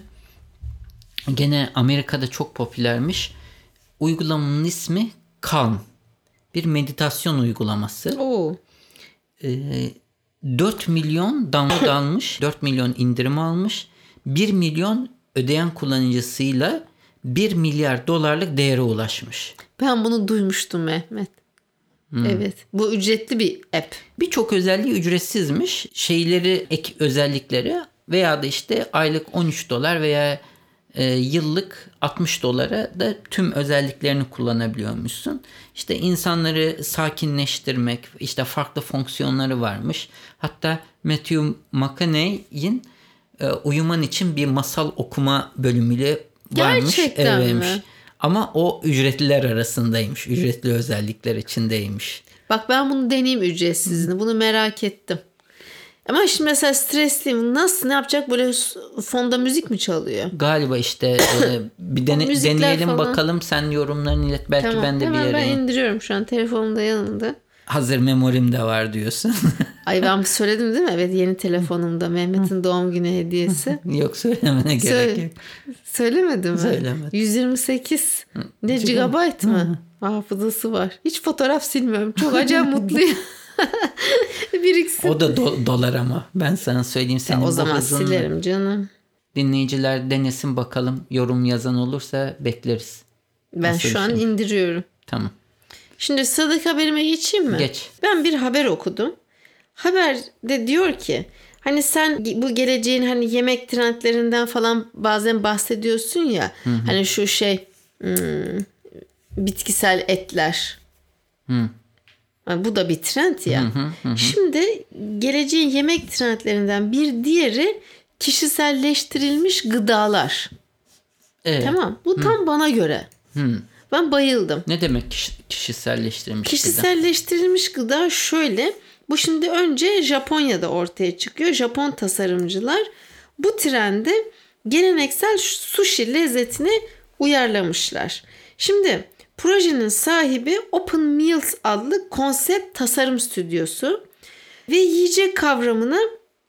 Gene Amerika'da çok popülermiş. Uygulamanın ismi Calm. Bir meditasyon uygulaması. Oo. Ee, dört milyon download almış. dört milyon indirim almış. bir milyon ödeyen kullanıcısıyla bir milyar dolarlık değere ulaşmış. Ben bunu duymuştum Mehmet. Hmm. Evet. Bu ücretli bir app. Birçok özelliği ücretsizmiş. Şeyleri, ek özellikleri veya da işte aylık on üç dolar veya e, yıllık altmış dolara da tüm özelliklerini kullanabiliyormuşsun. İşte insanları sakinleştirmek, işte farklı fonksiyonları varmış. Hatta Matthew McConaughey'in e, uyuman için bir masal okuma bölümüyle varmış. Gerçekten eveymiş. mi? Ama o ücretliler arasındaymış. Ücretli özellikler içindeymiş. Bak ben bunu deneyeyim ücretsizini. Bunu merak ettim. Ama şimdi mesela stresliyim. Nasıl, ne yapacak? Böyle fonda müzik mi çalıyor? Galiba işte e, bir dene, deneyelim falan. Bakalım, sen yorumlarını ilet. Belki tamam, ben de bir yere. Ben indiriyorum şu an, telefonum da yanımda. Hazır memorim de var diyorsun. Ay ben söyledim değil mi? Evet, yeni telefonumda Mehmet'in doğum günü hediyesi. Yok, söylemene gerek Söyle, yok. Söylemedim mi? Söylemedim. yüz yirmi sekiz ne gigabayt mı? Hafızası var. Hiç fotoğraf silmiyorum. Çok acayip mutluyum. Biriksin. O da do- dolar ama. Ben sana söyleyeyim. Senin ya o zaman hızınla. Silerim canım. Dinleyiciler denesin bakalım. Yorum yazan olursa bekleriz. Ben Nasıl şu an şey? indiriyorum. Tamam. Şimdi sıradaki haberime geçeyim mi? Geç. Ben bir haber okudum. Haberde diyor ki hani sen bu geleceğin hani yemek trendlerinden falan bazen bahsediyorsun ya. Hı hı. Hani şu şey hmm, bitkisel etler. Hı. Bu da bir trend ya. Hı hı hı. Şimdi geleceğin yemek trendlerinden bir diğeri kişiselleştirilmiş gıdalar. Evet. Tamam. Bu hı. tam bana göre. Hı. Ben bayıldım. Ne demek kiş- kişiselleştirilmiş kişiselleştirilmiş gıda? Kişiselleştirilmiş gıda şöyle. Bu şimdi önce Japonya'da ortaya çıkıyor. Japon tasarımcılar bu trende geleneksel sushi lezzetini uyarlamışlar. Şimdi projenin sahibi Open Meals adlı konsept tasarım stüdyosu ve yiyecek kavramına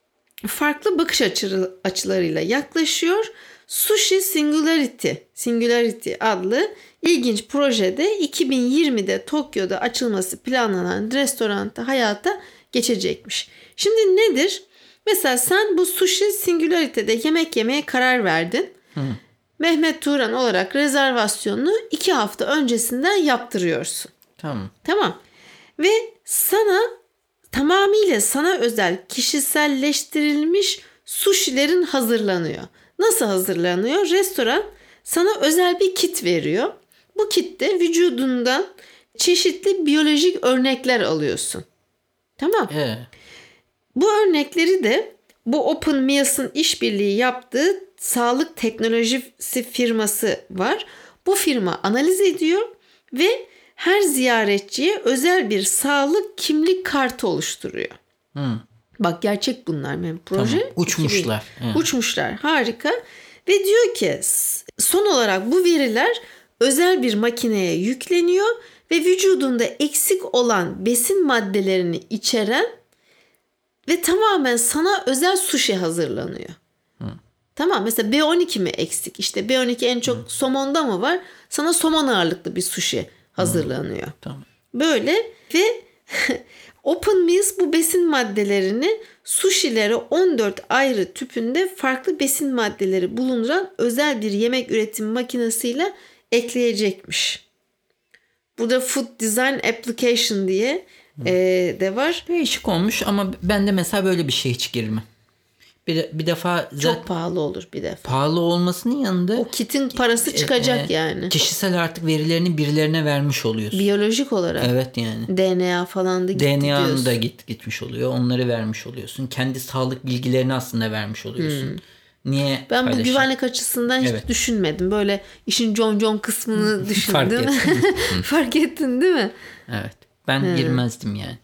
farklı bakış açı, açılarıyla yaklaşıyor. Sushi Singularity, Singularity adlı ilginç projede iki bin yirmide Tokyo'da açılması planlanan restoranda hayata geçecekmiş. Şimdi nedir? Mesela sen bu Sushi Singularity'de yemek yemeye karar verdin. Hı. Mehmet Turan olarak rezervasyonunu iki hafta öncesinden yaptırıyorsun. Tamam. Tamam. Ve sana tamamıyla sana özel kişiselleştirilmiş sushi'lerin hazırlanıyor. Nasıl hazırlanıyor? Restoran sana özel bir kit veriyor. Bu kitte vücudundan çeşitli biyolojik örnekler alıyorsun. Tamam. Ee? Bu örnekleri de bu Open Meals'ın işbirliği yaptığı sağlık teknolojisi firması var. Bu firma analiz ediyor ve her ziyaretçiye özel bir sağlık kimlik kartı oluşturuyor. Hmm. Bak gerçek bunlar benim proje. Tamam. Uçmuşlar. Evet. Uçmuşlar. Harika. Ve diyor ki son olarak bu veriler özel bir makineye yükleniyor ve vücudunda eksik olan besin maddelerini içeren ve tamamen sana özel sushi hazırlanıyor. Hı. Tamam, mesela B on iki mi eksik? İşte B on iki en çok Hı. somonda mı var? Sana somon ağırlıklı bir sushi hazırlanıyor. Hı. Tamam. Böyle ve Open Meals bu besin maddelerini sushilere on dört ayrı tüpünde farklı besin maddeleri bulunduran özel bir yemek üretim makinesiyle ekleyecekmiş. Burada Food Design Application diye e, de var. Değişik olmuş ama ben de mesela böyle bir şey hiç girmem. Bir, de, bir defa zaten çok pahalı olur bir defa. Pahalı olmasının yanında o kitin parası çıkacak e, yani. Kişisel artık verilerini birilerine vermiş oluyorsun. Biyolojik olarak. Evet yani. D N A falan da gitti D N A'nın da git, gitmiş oluyor. Onları vermiş oluyorsun. Kendi sağlık bilgilerini aslında vermiş oluyorsun. Hmm. Niye ben paylaşayım? Bu güvenlik açısından hiç evet. düşünmedim. Böyle işin con con kısmını düşündüm. Fark ettin. Fark ettin değil mi? Evet. Ben hmm. girmezdim yani.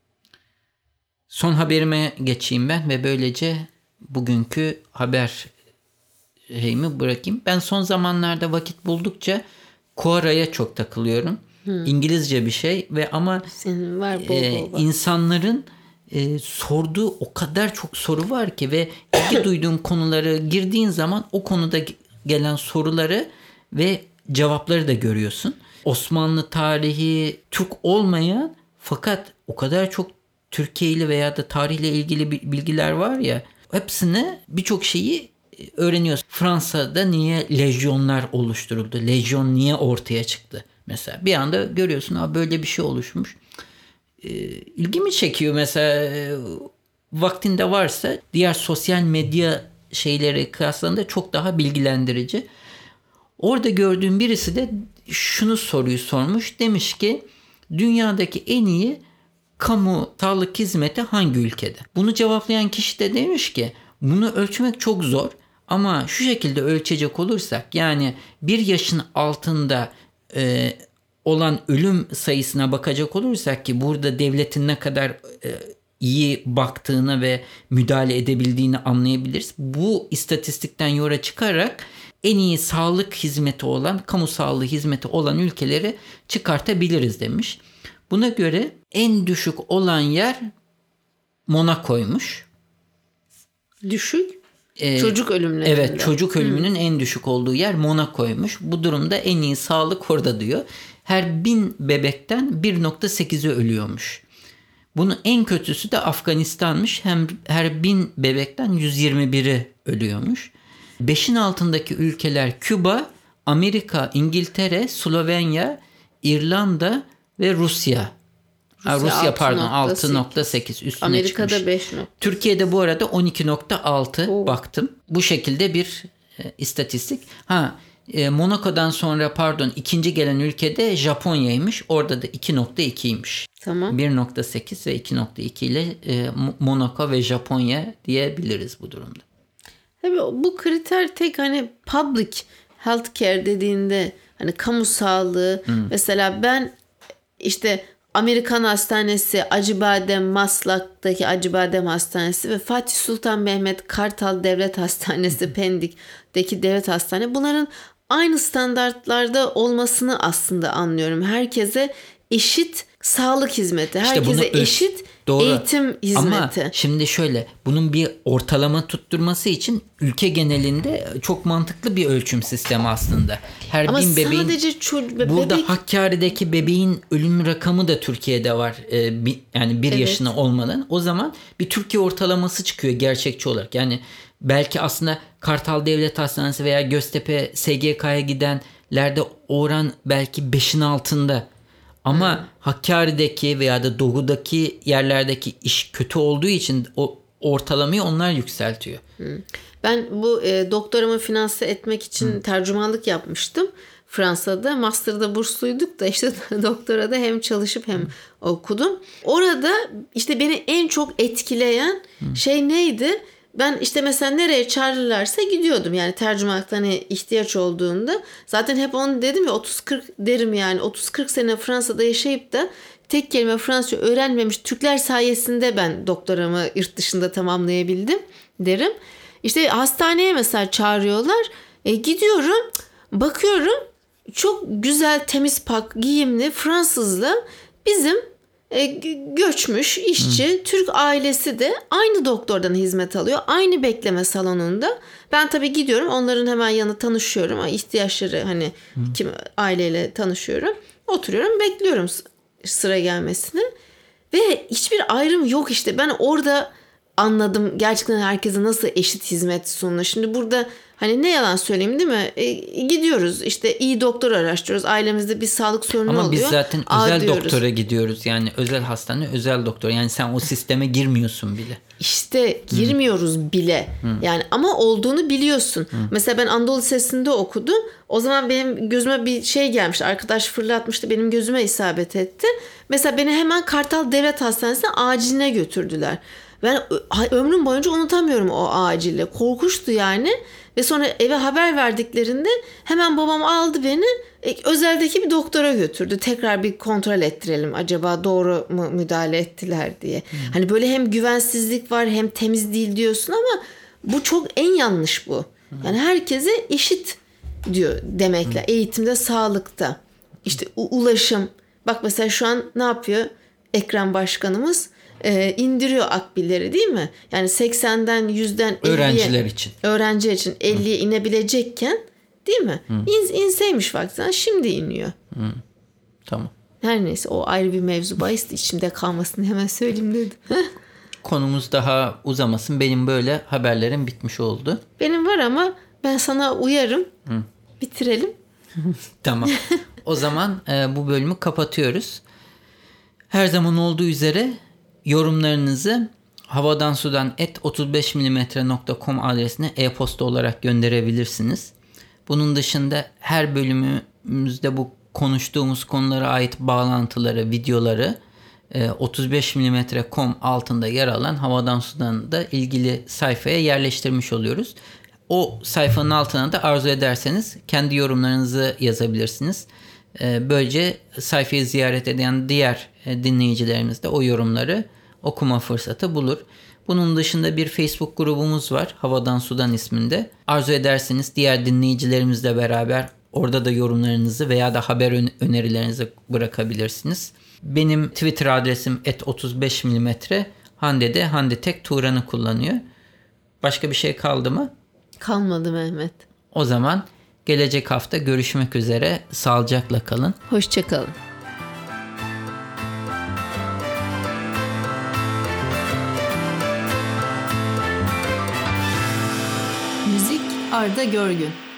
Son haberime geçeyim ben ve böylece bugünkü haber şeyimi bırakayım. Ben son zamanlarda vakit buldukça Quora'ya çok takılıyorum. Hmm. İngilizce bir şey ve ama senin var bol bol e, insanların e, sorduğu o kadar çok soru var ki ve ilgi duyduğun konuları girdiğin zaman o konuda gelen soruları ve cevapları da görüyorsun. Osmanlı tarihi, Türk olmayan fakat o kadar çok Türkiye ile veya da tarihle ilgili bilgiler var ya, hepsini birçok şeyi öğreniyoruz. Fransa'da niye lejyonlar oluşturuldu? Lejyon niye ortaya çıktı? Mesela bir anda görüyorsun abi böyle bir şey oluşmuş. Ee, ilgimi çekiyor mesela e, vaktinde varsa diğer sosyal medya şeyleri kıyaslarında çok daha bilgilendirici. Orada gördüğüm birisi de şunu soruyu sormuş. Demiş ki dünyadaki en iyi kamu sağlık hizmeti hangi ülkede? Bunu cevaplayan kişi de demiş ki bunu ölçmek çok zor ama şu şekilde ölçecek olursak yani bir yaşın altında e, olan ölüm sayısına bakacak olursak ki burada devletin ne kadar e, iyi baktığını ve müdahale edebildiğini anlayabiliriz. Bu istatistikten yola çıkarak en iyi sağlık hizmeti olan, kamu sağlığı hizmeti olan ülkeleri çıkartabiliriz demiş. Buna göre en düşük olan yer Monaco'ymuş. Düşük? Ee, çocuk ölümlerinde. Evet, çocuk ölümünün hmm. en düşük olduğu yer Monaco'ymuş. Bu durumda en iyi sağlık orada diyor. Her bin bebekten bir virgül sekizi ölüyormuş. Bunun en kötüsü de Afganistan'mış. Hem her bin bebekten yüz yirmi biri ölüyormuş. Beşin altındaki ülkeler Küba, Amerika, İngiltere, Slovenya, İrlanda ve Rusya. Rusya, Rusya pardon altı virgül sekiz üstüne Amerika'da çıkmış. beş nokta Türkiye'de bu arada on iki virgül altı Oo. baktım. Bu şekilde bir e, istatistik. Ha e, Monaco'dan sonra pardon ikinci gelen ülkede Japonya'ymış. Orada da iki virgül ikiymiş. Tamam. bir virgül sekiz ve iki virgül iki ile e, Monaco ve Japonya diyebiliriz bu durumda. Tabii bu kriter tek hani public healthcare dediğinde hani kamu sağlığı hmm. mesela ben işte Amerikan Hastanesi, Acıbadem Maslak'taki Acıbadem Hastanesi ve Fatih Sultan Mehmet Kartal Devlet Hastanesi Pendik'teki Devlet Hastane bunların aynı standartlarda olmasını aslında anlıyorum. Herkese eşit sağlık hizmeti, herkese işte eşit doğru. Eğitim hizmeti. Ama şimdi şöyle bunun bir ortalama tutturması için ülke genelinde çok mantıklı bir ölçüm sistemi aslında. Her Ama bin bebeğin sadece çocuk, burada bebek... Hakkari'deki bebeğin ölüm rakamı da Türkiye'de var. Ee, bir, yani bir evet. yaşına olmadan. O zaman bir Türkiye ortalaması çıkıyor gerçekçi olarak. Yani belki aslında Kartal Devlet Hastanesi veya Göztepe S G K'ya gidenlerde oran belki beşin altında. Ama hmm. Hakkari'deki veya da Doğu'daki yerlerdeki iş kötü olduğu için o ortalamayı onlar yükseltiyor. Hmm. Ben bu e, doktoramı finanse etmek için hmm. tercümanlık yapmıştım. Fransa'da master'da bursluyduk da işte doktorada hem çalışıp hem hmm. okudum. Orada işte beni en çok etkileyen hmm. şey neydi? Ben işte mesela nereye çağırırlarsa gidiyordum. Yani tercümanlıkta hani ihtiyaç olduğunda. Zaten hep onu dedim ya otuz kırk derim yani. otuz kırk sene Fransa'da yaşayıp da tek kelime Fransızca öğrenmemiş Türkler sayesinde ben doktoramı yurt dışında tamamlayabildim derim. İşte hastaneye mesela çağırıyorlar. E, gidiyorum bakıyorum çok güzel, temiz, pak, giyimli Fransızla bizim e, göçmüş işçi Hı. Türk ailesi de aynı doktordan hizmet alıyor. Aynı bekleme salonunda. Ben tabii gidiyorum, onların hemen yanına tanışıyorum. İhtiyaçları hani Hı. kim aileyle tanışıyorum. Oturuyorum, bekliyorum sıra gelmesini. Ve hiçbir ayrım yok işte. Ben orada anladım gerçekten herkese nasıl eşit hizmet sunuluyor. Şimdi burada hani ne yalan söyleyeyim değil mi? E, gidiyoruz işte, iyi doktor araştırıyoruz. Ailemizde bir sağlık sorunu Ama oluyor. Ama biz zaten Aa, özel diyoruz. doktora gidiyoruz. Yani özel hastane, özel doktor. Yani sen o sisteme girmiyorsun bile. İşte girmiyoruz hmm. bile. Hmm. Yani ama olduğunu biliyorsun. Hmm. Mesela ben Anadolu Lisesi'nde okudum. O zaman benim gözüme bir şey gelmişti. Arkadaş fırlatmıştı. Benim gözüme isabet etti. Mesela beni hemen Kartal Devlet Hastanesi'ne aciline götürdüler. Ben ömrüm boyunca unutamıyorum o acili. Korkunçtu yani. Ve sonra eve haber verdiklerinde hemen babam aldı beni özeldeki bir doktora götürdü. Tekrar bir kontrol ettirelim, acaba doğru mu müdahale ettiler diye. Hmm. Hani böyle hem güvensizlik var hem temiz değil diyorsun ama bu çok en yanlış bu. Hmm. Yani herkese eşit diyor demekle. Hmm. Eğitimde, sağlıkta, işte ulaşım. Bak mesela şu an ne yapıyor Ekrem Başkanımız? Ee, indiriyor akbilleri değil mi? Yani seksenden yüzden elliye öğrenciler için. Öğrenci için elliye Hı. inebilecekken değil mi? Hı. İn, inseymiş vaktinden şimdi iniyor. Hı. Tamam. Her neyse, o ayrı bir mevzu, bahis içimde kalmasını hemen söyleyeyim dedim. Konumuz daha uzamasın. Benim böyle haberlerim bitmiş oldu. Benim var ama ben sana uyarım. Hı. Bitirelim. Tamam. O zaman e, bu bölümü kapatıyoruz. Her zaman olduğu üzere yorumlarınızı havadansudan at otuz beş milimetre nokta com adresine e-posta olarak gönderebilirsiniz. Bunun dışında her bölümümüzde bu konuştuğumuz konulara ait bağlantıları, videoları otuz beş milimetre nokta com altında yer alan Havadan Sudan da ilgili sayfaya yerleştirmiş oluyoruz. O sayfanın altına da arzu ederseniz kendi yorumlarınızı yazabilirsiniz. Böylece sayfayı ziyaret eden diğer dinleyicilerimiz de o yorumları okuma fırsatı bulur. Bunun dışında bir Facebook grubumuz var, Havadan Sudan isminde. Arzu ederseniz diğer dinleyicilerimizle beraber orada da yorumlarınızı veya da haber önerilerinizi bırakabilirsiniz. Benim Twitter adresim at otuz beş milimetre. Hande de Hande Tek Turan'ı kullanıyor. Başka bir şey kaldı mı? Kalmadı Mehmet. O zaman gelecek hafta görüşmek üzere. Sağlıcakla kalın. Hoşça kalın. Müzik Arda Görgün.